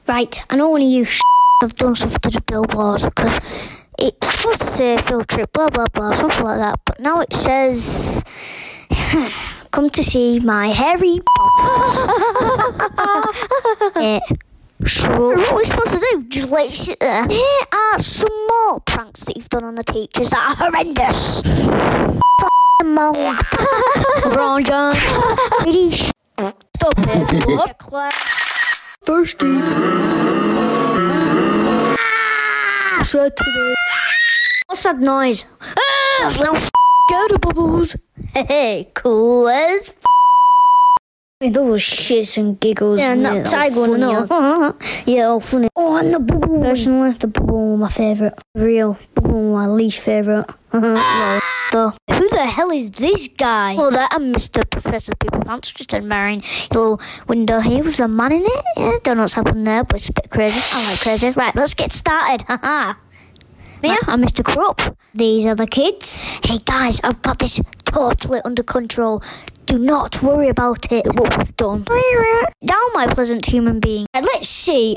Right, I know one of you have done something to the billboard, because it's supposed to say field trip, blah, blah, blah, something like that, but now it says, come to see my Harry Potter. Yeah. So, what are we supposed to do? Just let it sit there? Here are some more pranks that you've done on the teachers that are horrendous. Monk. Ron John. Really stop it. What? Thirsty. So today. What's that noise? Little go to bubbles. Hey, cool as those shits and giggles. Yeah, and that tiger one, no. Yeah, all funny. Oh, and the bubble. Personally, the bubble was my favourite. Real bubble was my least favourite. No. Who the hell is this guy? Well, that I'm Mr. Professor People Pants, just admiring little window here with the man in it. Yeah, don't know what's happening there, but it's a bit crazy. I like crazy. Right, let's get started. Haha. Yeah, I'm Mr. Krupp. These are the kids. Hey guys, I've got this totally under control. Do not worry about it, what we've done. Down, my pleasant human being. Let's see.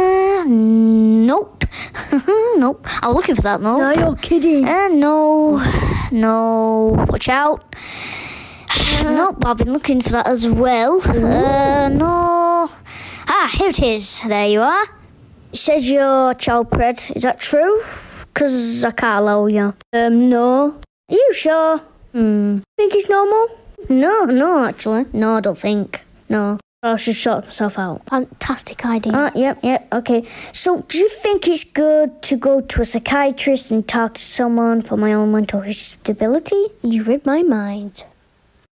Nope. Nope. I was looking for that, no. No, you're kidding. No. Watch out. Nope, I've been looking for that as well. No. Here it is. There you are. It says you're child pred. Is that true? Because I can't allow you. No. Are you sure? Think it's normal? No, actually. No, I don't think. No. I should sort myself out. Fantastic idea. Yep, okay. So, do you think it's good to go to a psychiatrist and talk to someone for my own mental stability? You read my mind.